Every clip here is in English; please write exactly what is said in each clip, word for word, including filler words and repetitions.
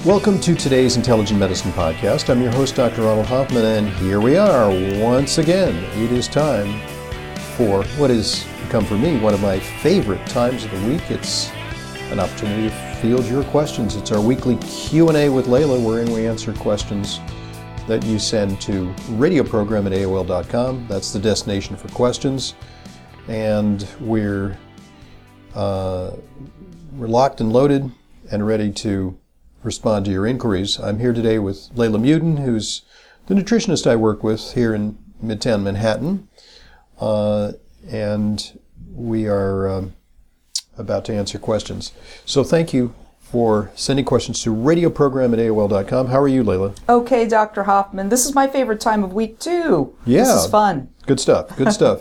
Welcome to today's Intelligent Medicine Podcast. I'm your host, Doctor Ronald Hoffman, and here we are once again. It is time for what has become for me one of my favorite times of the week. It's an opportunity to field your questions. It's our weekly Q and A with Layla, wherein we answer questions that you send to radio program at A O L dot com. That's the destination for questions. And we're, uh, we're locked and loaded and ready to respond to your inquiries. I'm here today with Layla Muden, who's the nutritionist I work with here in Midtown Manhattan. Uh, and we are um, about to answer questions. So thank you for sending questions to radio program at A O L dot com. How are you, Layla? Okay, Doctor Hoffman. This is my favorite time of week, too. Yeah. This is fun. Good stuff. Good stuff.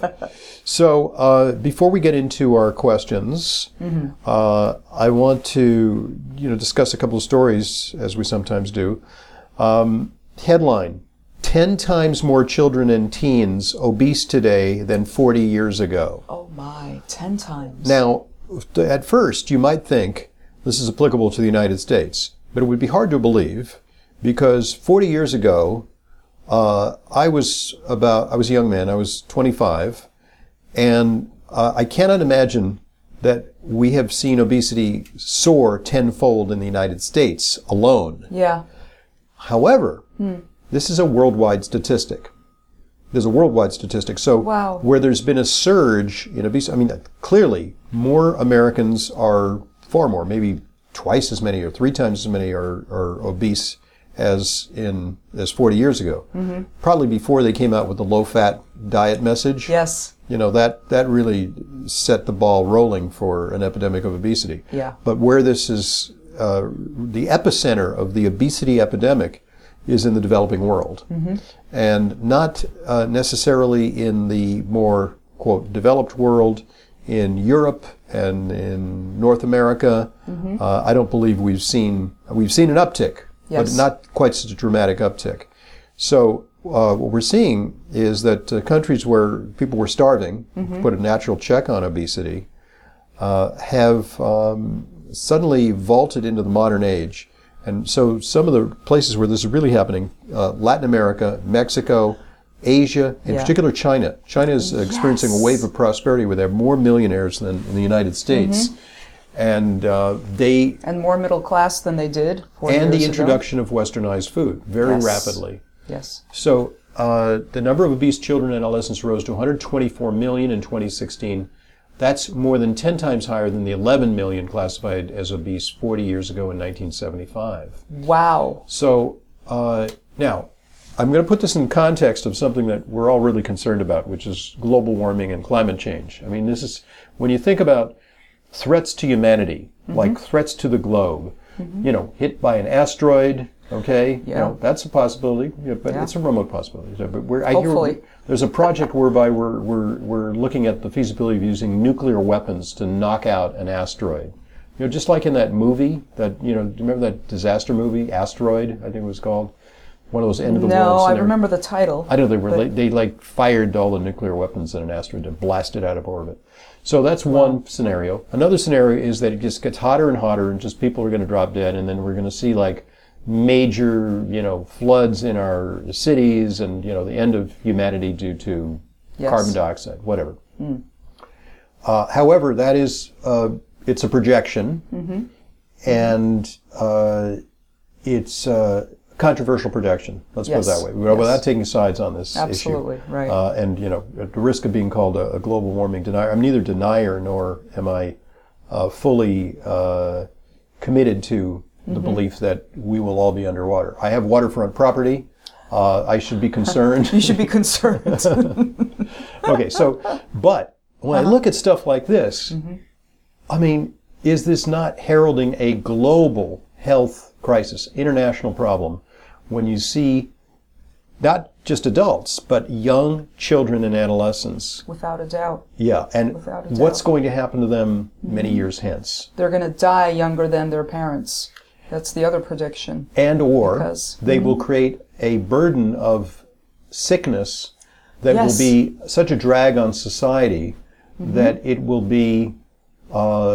So uh, before we get into our questions, mm-hmm. uh, I want to you know discuss a couple of stories, as we sometimes do. Um, headline: ten times more children and teens obese today than forty years ago. Oh my, ten times. Now, at first, you might think this is applicable to the United States, but it would be hard to believe because forty years ago, uh, I was about, I was a young man, I was twenty-five, and uh, I cannot imagine that we have seen obesity soar tenfold in the United States alone. Yeah. However, hmm. this is a worldwide statistic. There's a worldwide statistic. So wow. where there's been a surge in obesity, I mean, clearly more Americans are, far more, maybe twice as many or three times as many are, are obese as in as forty years ago. Mm-hmm. Probably before they came out with the low-fat diet message. Yes. You know, that, that really set the ball rolling for an epidemic of obesity. Yeah. But where this is, uh, the epicenter of the obesity epidemic is in the developing world. Mm-hmm. And not uh, necessarily in the more, quote, developed world. In Europe and in North America, mm-hmm. uh, I don't believe we've seen, we've seen an uptick, yes. but not quite such a dramatic uptick. So uh, what we're seeing is that uh, countries where people were starving, mm-hmm. put a natural check on obesity, uh, have um, suddenly vaulted into the modern age. And so some of the places where this is really happening, uh, Latin America, Mexico, Asia, in yeah. particular China. China is yes. experiencing a wave of prosperity where they have more millionaires than in the United States. Mm-hmm. And uh, they... And more middle class than they did four And years the introduction ago. of westernized food very yes. rapidly. Yes. So uh, the number of obese children and adolescents rose to one hundred twenty-four million in twenty sixteen. That's more than ten times higher than the eleven million classified as obese forty years ago in nineteen seventy-five. Wow. So uh, now... I'm going to put this in context of something that we're all really concerned about, which is global warming and climate change. I mean, this is, when you think about threats to humanity, mm-hmm. like threats to the globe, mm-hmm. you know, hit by an asteroid, okay, yeah. you know, that's a possibility, yeah, but yeah. it's a remote possibility. So, but we're, I Hopefully. hear there's a project whereby we're, we're, we're looking at the feasibility of using nuclear weapons to knock out an asteroid. You know, just like in that movie, that, you know, do you remember that disaster movie, Asteroid, I think it was called? One of those end of the no, world scenarios. I remember the title. I know they were like, they like fired all the nuclear weapons in an asteroid and blasted out of orbit. So that's wow. one scenario. Another scenario is that it just gets hotter and hotter, and just people are going to drop dead, and then we're going to see like major, you know, floods in our cities, and you know the end of humanity due to yes. carbon dioxide, whatever. Mm. Uh, however, that is uh, it's a projection, mm-hmm. and uh, it's. Uh, Controversial projection, let's yes. put it that way, yes. without taking sides on this Absolutely. issue. Absolutely, right. Uh, and, you know, at the risk of being called a, a global warming denier, I'm neither denier nor am I uh, fully uh, committed to the mm-hmm. belief that we will all be underwater. I have waterfront property. Uh, I should be concerned. You should be concerned. Okay, so, but when uh-huh. I look at stuff like this, mm-hmm. I mean, is this not heralding a global health crisis, international problem, when you see not just adults, but young children and adolescents? Without a doubt. Yeah, and Without a what's doubt. going to happen to them many mm-hmm. years hence? They're going to die younger than their parents. That's the other prediction. And or because, they mm-hmm. will create a burden of sickness that yes. will be such a drag on society mm-hmm. that it will be uh,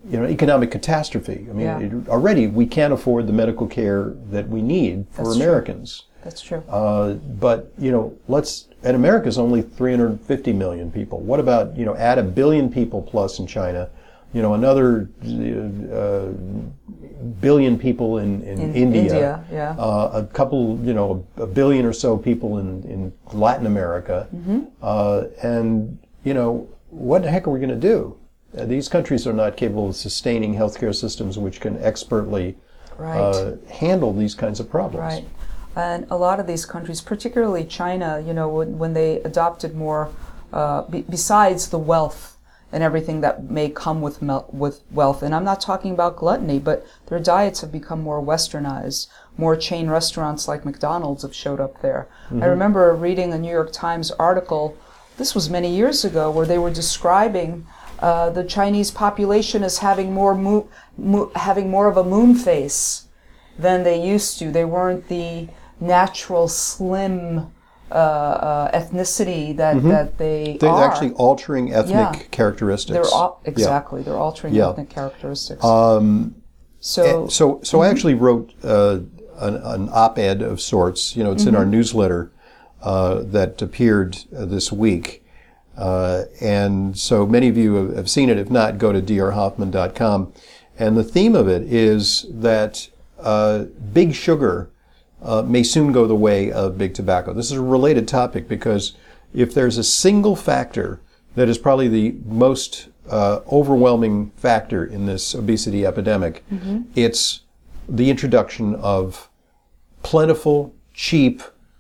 you know, economic catastrophe. I mean, Yeah. it, already we can't afford the medical care that we need for That's Americans. True. That's true. Uh, but, you know, let's, and America's only three hundred fifty million people. What about, you know, add a billion people plus in China, you know, another uh, billion people in, in, In India, India, yeah. uh, a couple, you know, a billion or so people in, in Latin America. Mm-hmm. Uh, and, you know, what the heck are we going to do? Uh, these countries are not capable of sustaining healthcare systems which can expertly Right. uh, handle these kinds of problems. Right. And a lot of these countries, particularly China, you know, when, when they adopted more, uh, be, besides the wealth and everything that may come with mel- with wealth, and I'm not talking about gluttony, but their diets have become more westernized. More chain restaurants like McDonald's have showed up there. Mm-hmm. I remember reading a New York Times article, this was many years ago, where they were describing uh, the Chinese population as having more mo- mo- having more of a moon face than they used to. They weren't the natural slim uh, uh, ethnicity that, Mm-hmm. that they They're are. actually altering ethnic Yeah. characteristics. They're al- exactly. They're altering Yeah. ethnic characteristics. Um, so, so, so I actually wrote uh, an, an op-ed of sorts. You know, it's in our newsletter uh, that appeared uh, this week. Uh, and so many of you have, have seen it. If not, go to d r hoffman dot com. And the theme of it is that uh, big sugar uh, may soon go the way of big tobacco. This is a related topic because if there's a single factor that is probably the most uh, overwhelming factor in this obesity epidemic, mm-hmm. it's the introduction of plentiful, cheap,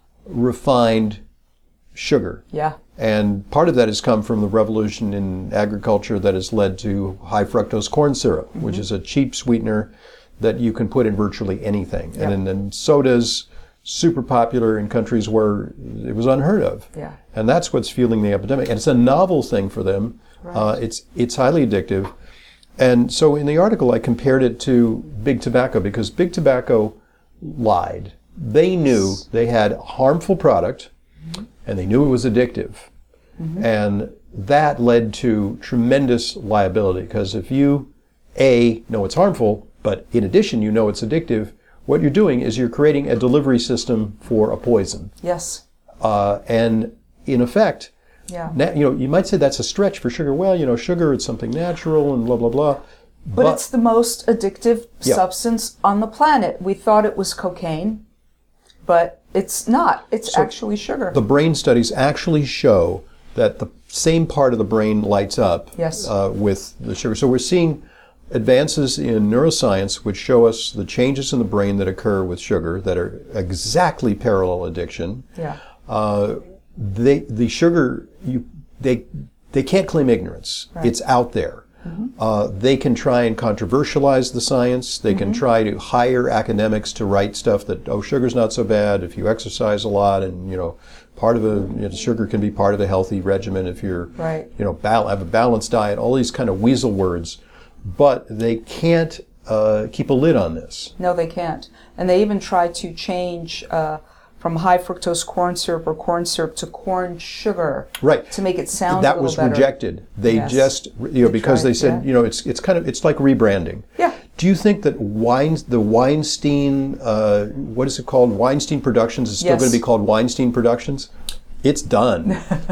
refined sugar. yeah. And part of that has come from the revolution in agriculture that has led to high fructose corn syrup, mm-hmm. which is a cheap sweetener that you can put in virtually anything. Yep. And then soda's super popular in countries where it was unheard of. Yeah. And that's what's fueling the epidemic. And it's a novel thing for them. Right. Uh, it's it's highly addictive. And so in the article, I compared it to big tobacco because big tobacco lied. They knew they had a harmful product, mm-hmm. and they knew it was addictive. Mm-hmm. And that led to tremendous liability because if you, A, know it's harmful, but in addition you know it's addictive, what you're doing is you're creating a delivery system for a poison. Yes. Uh, and in effect, Yeah. na- you know, you might say that's a stretch for sugar. Well, you know, sugar, it's something natural and blah, blah, blah. But, it's the most addictive Yeah. substance on the planet. We thought it was cocaine, but it's not. It's So actually sugar. the brain studies actually show that the same part of the brain lights up Yes. uh, with the sugar. So we're seeing advances in neuroscience which show us the changes in the brain that occur with sugar that are exactly parallel addiction. yeah. Uh, they, the sugar, you, they, they can't claim ignorance. Right. It's out there. Uh, they can try and controversialize the science. They can try to hire academics to write stuff that, oh, sugar's not so bad if you exercise a lot, and you know, part of a you know, sugar can be part of a healthy regimen if you're, Right. you know, bal- have a balanced diet. All these kind of weasel words, but they can't uh, keep a lid on this. No, they can't. And they even try to change uh, from high fructose corn syrup or corn syrup to corn sugar. Right. To make it sound a That little was better. rejected. They Yes. just, you know, They because tried, they said, yeah. you know, it's it's kind of it's like rebranding. Yeah. Do you think that Wein, the Weinstein, uh, what is it called? Weinstein Productions is still Yes. going to be called Weinstein Productions? It's done.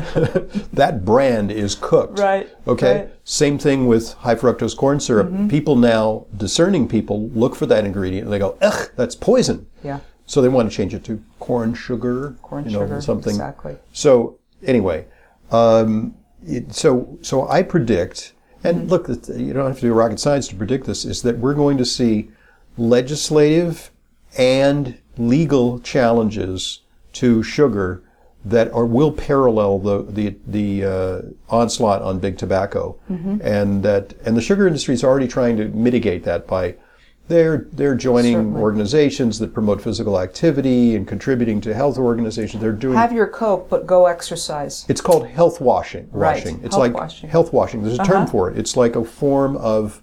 That brand is cooked. Right, Okay. right. Same thing with high fructose corn syrup. Mm-hmm. People now, discerning people, look for that ingredient and they go, ugh, that's poison. Yeah. So they want to change it to corn sugar. Corn you know, sugar. something. Exactly. So anyway, um, it, so so I predict, and Mm-hmm. look, it- you don't have to do rocket science to predict this, is that we're going to see legislative and legal challenges to sugar that are will parallel the the the uh, onslaught on big tobacco, Mm-hmm. and that and the sugar industry is already trying to mitigate that by they're they're joining Certainly. organizations that promote physical activity and contributing to health organizations. They're doing Have your Coke, but go exercise. it's called health washing. Right. Washing. It's Health like washing. health washing. There's a term Uh-huh. for it. It's like a form of.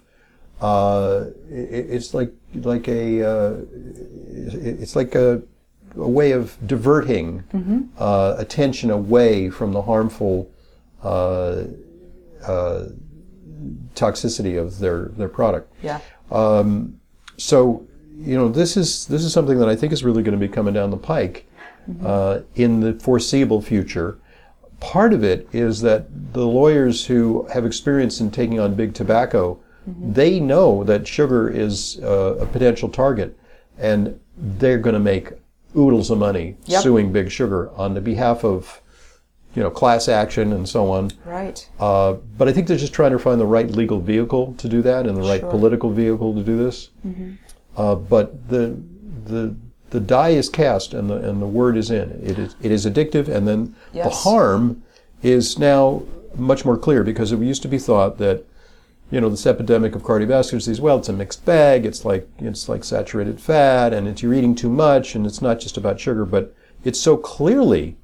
Uh, it, it's like like a. Uh, it- it's like a, a way of diverting Mm-hmm. uh, attention away from the harmful uh, uh, toxicity of their, their product. Yeah. Um, so, you know, this is this is something that I think is really going to be coming down the pike mm-hmm. uh, in the foreseeable future. Part of it is that the lawyers who have experience in taking on big tobacco, mm-hmm. they know that sugar is uh, a potential target, and they're going to make oodles of money yep. suing Big Sugar on the behalf of, you know, class action and so on. Right. Uh, but I think they're just trying to find the right legal vehicle to do that and the right sure. political vehicle to do this. Mm-hmm. Uh, but the the the die is cast and the and the word is in. It is it is addictive, and then yes. the harm is now much more clear, because it used to be thought that, you know, this epidemic of cardiovascular disease, well, it's a mixed bag. It's like it's like saturated fat, and it's you're eating too much, and it's not just about sugar, but it's so clearly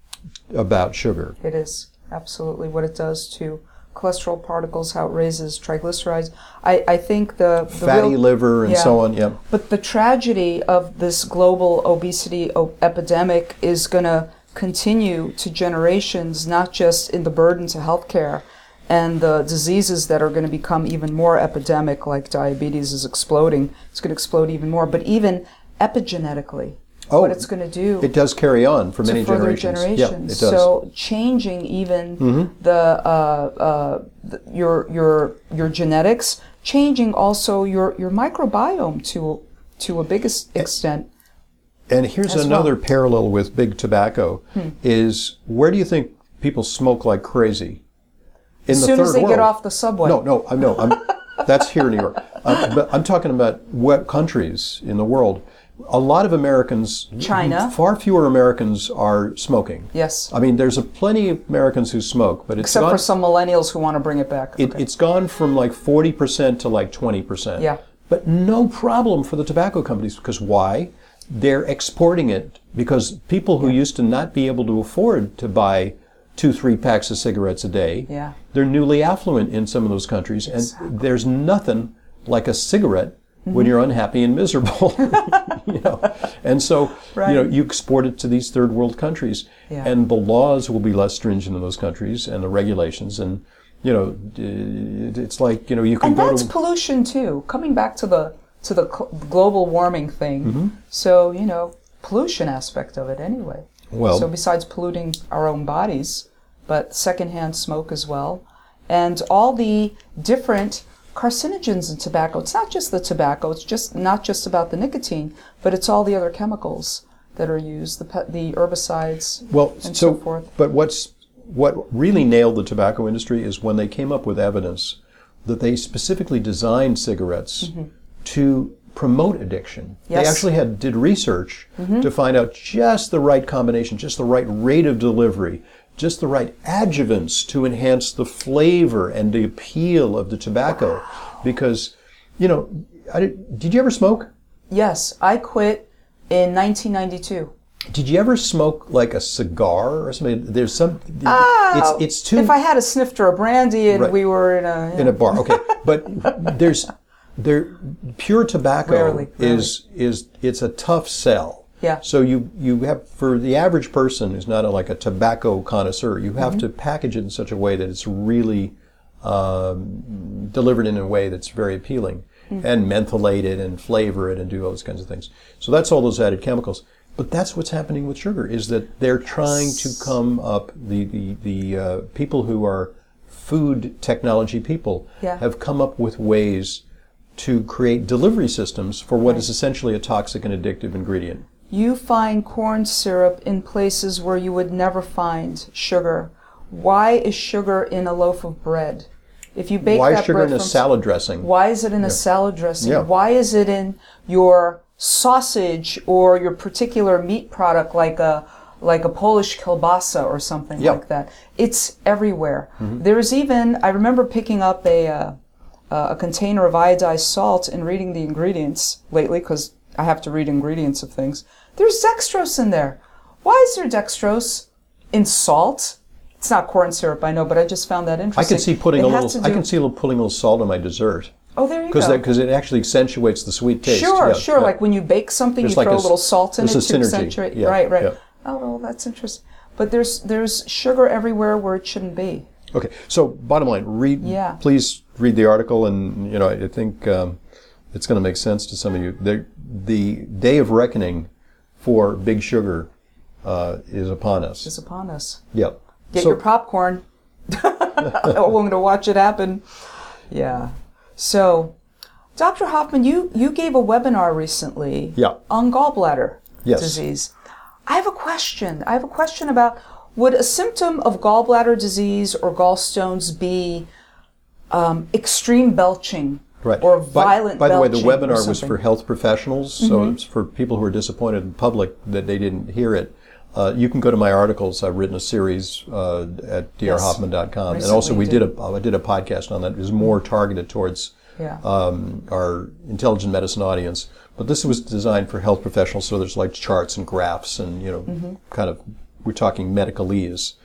about sugar. It is absolutely what it does to cholesterol particles, how it raises triglycerides. I, I think the, the fatty real, liver and yeah, so on. Yeah. But the tragedy of this global obesity o- epidemic is going to continue to generations, not just in the burden to healthcare and the diseases that are going to become even more epidemic, like diabetes is exploding. It's going to explode even more, but even epigenetically. Oh, what it's going to do. It does carry on for many to further generations. generations. Yeah, it does. So changing even mm-hmm. the, uh, uh, the your your your genetics, changing also your, your microbiome to to a biggest extent. And here's another well. parallel with big tobacco: hmm. is where do you think people smoke like crazy? In as the soon third as they world. get off the subway. No, no, I'm no. I'm, that's here in New York. Uh, but I'm talking about what countries in the world. A lot of Americans, China, far fewer Americans are smoking. Yes. I mean, there's a plenty of Americans who smoke, but it's except gone, for some millennials who want to bring it back. It, okay. It's gone from like forty percent to like twenty percent. Yeah. But no problem for the tobacco companies, because why? They're exporting it, because people who yeah. used to not be able to afford to buy two, three packs of cigarettes a day, yeah. they're newly affluent in some of those countries, and exactly. there's nothing like a cigarette when you're unhappy and miserable, you know, and so right. you know you export it to these third world countries, yeah. and the laws will be less stringent in those countries, and the regulations, and you know, it's like you know you can and go that's to pollution too. Coming back to the to the global warming thing, mm-hmm. so you know, pollution aspect of it anyway. Well, so besides polluting our own bodies, but secondhand smoke as well, and all the different carcinogens in tobacco. It's not just the tobacco. It's just not just about the nicotine, but it's all the other chemicals that are used, the pe- the herbicides, well, and so, so forth. But what's what really nailed the tobacco industry is when they came up with evidence that they specifically designed cigarettes mm-hmm. to promote addiction. Yes. They actually had did research mm-hmm. to find out just the right combination, just the right rate of delivery, just the right adjuvants to enhance the flavor and the appeal of the tobacco. Because, you know, I did, did you ever smoke? Yes, I quit in nineteen ninety-two. Did you ever smoke like a cigar or something? There's some. Ah, it's it's too. If I had a snifter of brandy and right. we were in a yeah. in a bar, okay. But there's there pure tobacco rarely, rarely. is is it's a tough sell. Yeah. So you, you have, for the average person who's not a, like a tobacco connoisseur, you have mm-hmm. to package it in such a way that it's really um, delivered in a way that's very appealing, mm-hmm. and mentholate it and flavor it and do all those kinds of things. So that's all those added chemicals. But that's what's happening with sugar, is that they're trying to come up, the, the, the uh, people who are food technology people yeah. have come up with ways to create delivery systems for what right. is essentially a toxic and addictive ingredient. You find corn syrup in places where you would never find sugar. Why is sugar in a loaf of bread? If you bake why that is sugar bread in a from, salad dressing? Why is it in yeah. a salad dressing? Yeah. Why is it in your sausage or your particular meat product, like a like a Polish kielbasa or something yeah. like that? It's everywhere. Mm-hmm. There's even, I remember picking up a uh, a container of iodized salt and reading the ingredients lately, because I have to read ingredients of things. There's dextrose in there. Why is there dextrose in salt? It's not corn syrup, I know, but I just found that interesting. I can see putting it a little. do, I can see putting a little salt in my dessert. Oh, there you go. Because it actually accentuates the sweet taste. Sure, yeah, sure. yeah. Like when you bake something, there's you like throw a, a little salt in it to synergy. accentuate. Yeah, right, right. Yeah. Oh, well, that's interesting. But there's there's sugar everywhere where it shouldn't be. Okay, so bottom line, read. Yeah. Please read the article, and you know I think um, it's going to make sense to some of you. The, the day of reckoning for Big Sugar uh, is upon us. Is upon us. Yep. Get so, your popcorn. We're going to watch it happen. Yeah. So, Doctor Hoffman, you, you gave a webinar recently yeah. on gallbladder yes. disease. I have a question. I have a question about, would a symptom of gallbladder disease or gallstones be um, extreme belching right. or violent by, by belching? By the way, the webinar was for health professionals, mm-hmm. so it's for people who are disappointed in public that they didn't hear it. Uh, you can go to my articles. I've written a series uh, at d r hoffman dot com. Yes. And also we did. did a I did a podcast on that. It was more targeted towards yeah. um, our intelligent medicine audience. But this was designed for health professionals, so there's like charts and graphs and, you know, mm-hmm. kind of, we're talking medicalese.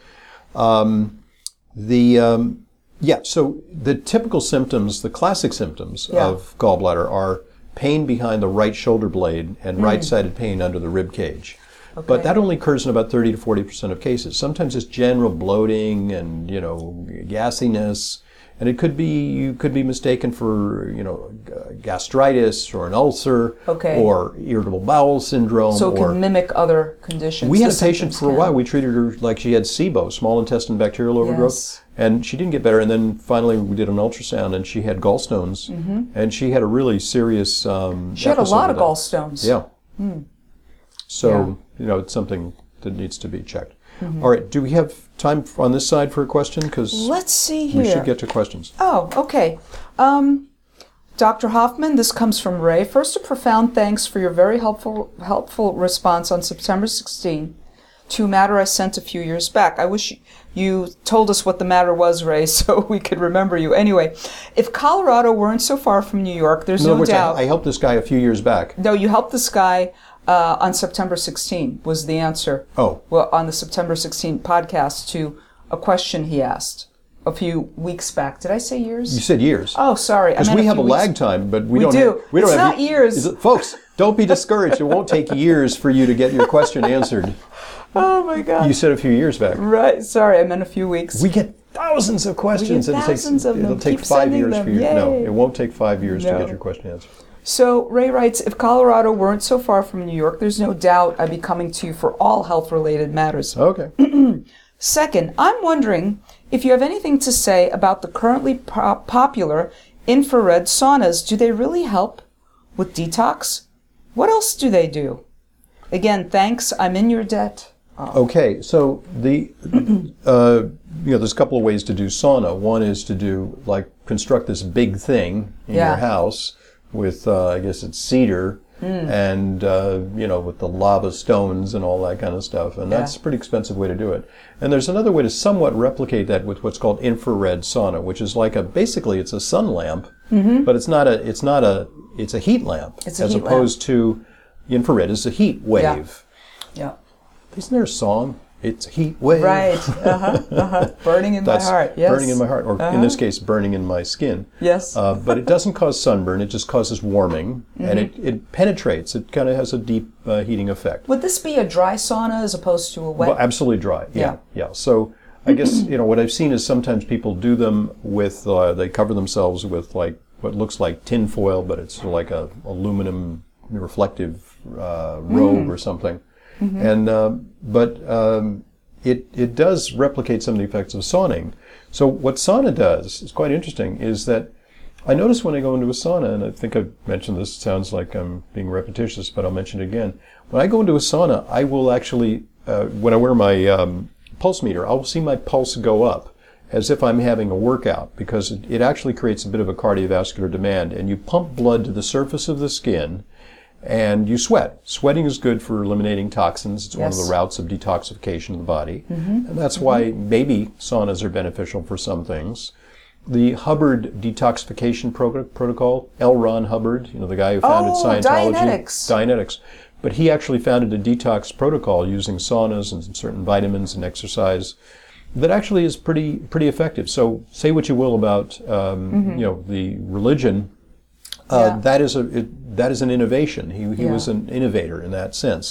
Um, the, um, yeah, so the typical symptoms, the classic symptoms yeah. of gallbladder are pain behind the right shoulder blade and mm. right-sided pain under the rib cage. Okay. But that only occurs in about thirty to forty percent of cases. Sometimes it's general bloating and, you know, gassiness. And it could be, you could be mistaken for, you know, gastritis or an ulcer okay. or irritable bowel syndrome. So it or, can mimic other conditions. We had a patient for a while. We treated her like she had SIBO, small intestine bacterial overgrowth. Yes. And she didn't get better. And then finally we did an ultrasound and she had gallstones. Mm-hmm. And she had a really serious um, She had a lot of that. gallstones. Yeah. Mm. So, yeah. you know, it's something that needs to be checked. Mm-hmm. All right, do we have time on this side for a question? Because let's see here. We should get to questions. Oh, okay. Um, Doctor Hoffman, this comes from Ray. First, a profound thanks for your very helpful helpful response on September sixteenth to a matter I sent a few years back. I wish you told us what the matter was, Ray, so we could remember you. Anyway, if Colorado weren't so far from New York, there's no, no words, doubt. I, I helped this guy a few years back. No, you helped this guy. Uh, on September sixteenth was the answer. Oh. Well, on the September sixteenth podcast to a question he asked a few weeks back. Did I say years? You said years. Oh, sorry. Because we have a weeks. lag time, but we, we don't. do. Have, we it's don't not have, years. It, folks, don't be discouraged. It won't take years for you to get your question answered. Oh my God. You said a few years back. Right. Sorry, I meant a few weeks. We get thousands of questions. We get thousands it'll take, of them. It'll take Keep five years them. for you. Yay. No, it won't take five years no. to get your question answered. So Ray writes, if Colorado weren't so far from New York, there's no doubt I'd be coming to you for all health-related matters. Okay. Second, I'm wondering if you have anything to say about the currently po- popular infrared saunas. Do they really help with detox? What else do they do? Again, thanks. I'm in your debt. Oh. Okay, so the uh, you know, there's a couple of ways to do sauna. One is to do like construct this big thing in yeah. your house with uh, I guess it's cedar mm. and uh, you know, with the lava stones and all that kind of stuff, and that's yeah. a pretty expensive way to do it. And there's another way to somewhat replicate that with what's called infrared sauna, which is like a basically it's a sun lamp, mm-hmm. but it's not a it's not a it's a heat lamp it's a as heat opposed lamp. to infrared is a heat wave. Yeah. yeah. Isn't there a song? It's a heat wave. Right. Uh-huh. Uh-huh. Burning in That's my heart. Yes. Burning in my heart, or uh-huh. in this case, burning in my skin. Yes. Uh, but it doesn't cause sunburn. It just causes warming, mm-hmm. and it, it penetrates. It kind of has a deep uh, heating effect. Would this be a dry sauna as opposed to a wet? Well, absolutely dry. Yeah. Yeah. yeah. So I guess you know what I've seen is sometimes people do them with uh, they cover themselves with like what looks like tin foil, but it's like a aluminum reflective uh, robe mm. or something. Mm-hmm. And uh, but um, it it does replicate some of the effects of sauning. So what sauna does is quite interesting. Is that I notice when I go into a sauna, and I think I've mentioned this. It sounds like I'm being repetitious, but I'll mention it again. When I go into a sauna, I will actually uh, when I wear my um, pulse meter, I'll see my pulse go up as if I'm having a workout, because it, it actually creates a bit of a cardiovascular demand, and you pump blood to the surface of the skin. And you sweat. Sweating is good for eliminating toxins. It's yes. one of the routes of detoxification of the body. Mm-hmm. And that's mm-hmm. why maybe saunas are beneficial for some things. The Hubbard detoxification pro- protocol, L. Ron Hubbard, you know, the guy who founded oh, Scientology. Dianetics. Dianetics. But he actually founded a detox protocol using saunas and certain vitamins and exercise that actually is pretty pretty effective. So say what you will about um, mm-hmm. you know, the religion. Uh, yeah. That is a it, that is an innovation. He he yeah. was an innovator in that sense.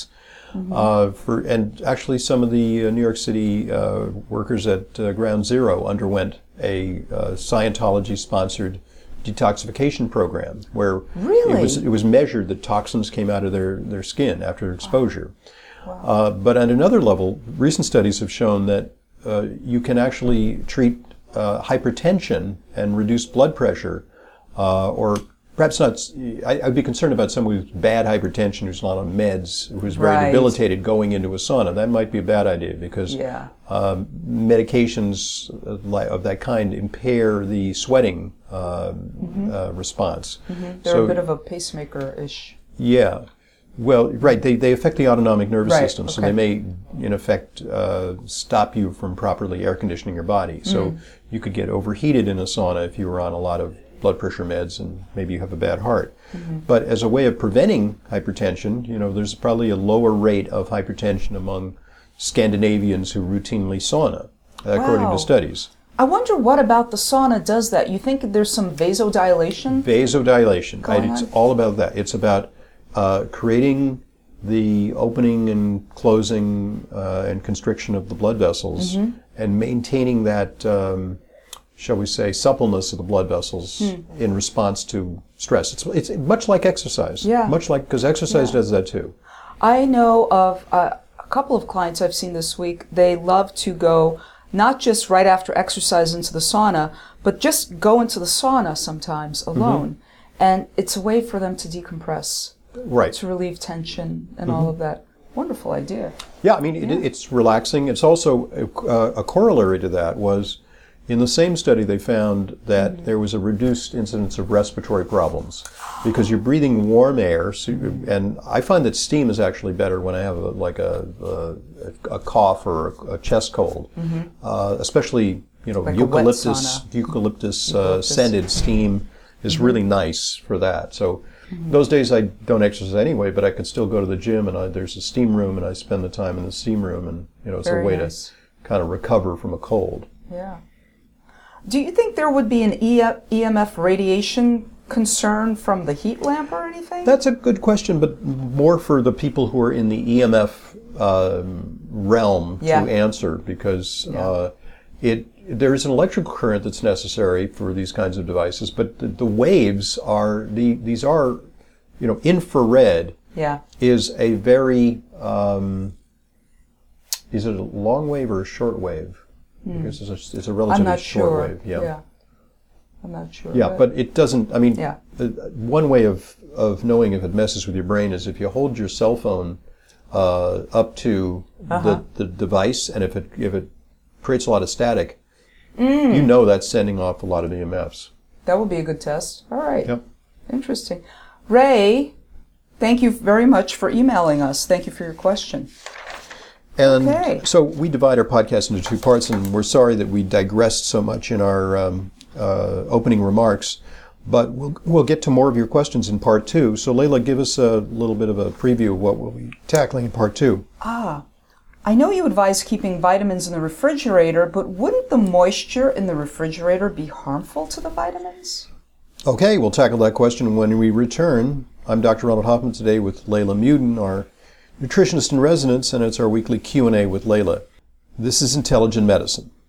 Mm-hmm. Uh, for and actually, some of the uh, New York City uh, workers at uh, Ground Zero underwent a uh, Scientology-sponsored detoxification program where really? it was it was measured that toxins came out of their, their skin after exposure. Wow. Wow. Uh, but at another level, recent studies have shown that uh, you can actually treat uh, hypertension and reduce blood pressure, uh, or perhaps not. I, I'd be concerned about someone with bad hypertension who's not on meds, who's very right. debilitated, going into a sauna. That might be a bad idea because yeah. um, medications of that kind impair the sweating uh, mm-hmm. uh, response. Mm-hmm. They're so, a bit of a pacemaker-ish. Yeah. Well, right. They they affect the autonomic nervous right. system, okay. so they may, in effect, uh, stop you from properly air conditioning your body. So mm. you could get overheated in a sauna if you were on a lot of blood pressure meds and maybe you have a bad heart. Mm-hmm. But as a way of preventing hypertension, you know, there's probably a lower rate of hypertension among Scandinavians who routinely sauna, according wow. to studies. I wonder what about the sauna does that. You think there's some vasodilation? Vasodilation. Going It's on? all about that. It's about uh, creating the opening and closing uh, and constriction of the blood vessels mm-hmm. and maintaining that um, shall we say, suppleness of the blood vessels mm. in response to stress. It's it's much like exercise. Yeah. Much like, because exercise yeah. does that too. I know of uh, a couple of clients I've seen this week. They love to go not just right after exercise into the sauna, but just go into the sauna sometimes alone. Mm-hmm. And it's a way for them to decompress. Right. To relieve tension and mm-hmm. all of that. Wonderful idea. Yeah, I mean, yeah. It, it's relaxing. It's also a, a corollary to that was, in the same study, they found that mm-hmm. there was a reduced incidence of respiratory problems because you're breathing warm air. So you, and I find that steam is actually better when I have a, like a, a, a cough or a, a chest cold, mm-hmm. uh, especially you know like eucalyptus eucalyptus uh, scented steam is mm-hmm. really nice for that. So mm-hmm. those days I don't exercise anyway, but I can still go to the gym and I, there's a steam room and I spend the time in the steam room and you know it's Very a way nice. to kind of recover from a cold. Yeah. Do you think there would be an E M F radiation concern from the heat lamp or anything? That's a good question, but more for the people who are in the E M F uh, realm yeah. to answer, because yeah. uh, it there is an electrical current that's necessary for these kinds of devices, but the, the waves are the these are, you know, infrared yeah. is a very um, is it a long wave or a short wave? Because it's a, it's a relatively I'm not short sure. wave. Yeah. yeah. I'm not sure. Yeah, but it doesn't, I mean, yeah. uh, one way of, of knowing if it messes with your brain is if you hold your cell phone uh, up to uh-huh. the, the device, and if it if it creates a lot of static, mm. you know that's sending off a lot of E M Fs. That would be a good test. All right. Yep. Interesting. Ray, thank you very much for emailing us. Thank you for your question. And okay. so we divide our podcast into two parts, and we're sorry that we digressed so much in our um, uh, opening remarks, but we'll we'll get to more of your questions in part two. So Layla, give us a little bit of a preview of what we'll be tackling in part two. Ah, I know you advise keeping vitamins in the refrigerator, but wouldn't the moisture in the refrigerator be harmful to the vitamins? Okay, we'll tackle that question when we return. I'm Doctor Ronald Hoffman today with Layla Muden, our nutritionist in residence, and it's our weekly Q and A with Layla. This is Intelligent Medicine.